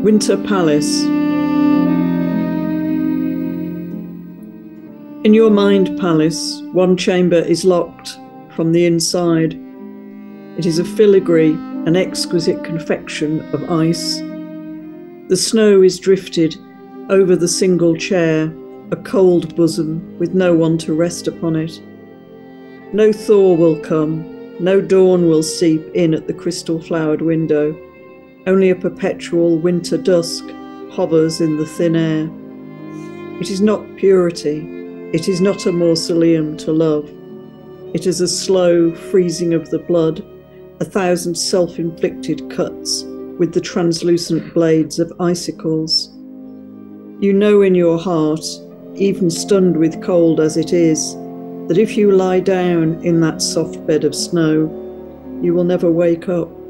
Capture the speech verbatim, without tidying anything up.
Winter Palace. In your mind palace, one chamber is locked from the inside. It is a filigree, an exquisite confection of ice. The snow is drifted over the single chair, a cold bosom with no one to rest upon it. No thaw will come, no dawn will seep in at the crystal-flowered window. Only a perpetual winter dusk hovers in the thin air. It is not purity. It is not a mausoleum to love. It is a slow freezing of the blood, a thousand self-inflicted cuts with the translucent blades of icicles. You know in your heart, even stunned with cold as it is, that if you lie down in that soft bed of snow, you will never wake up.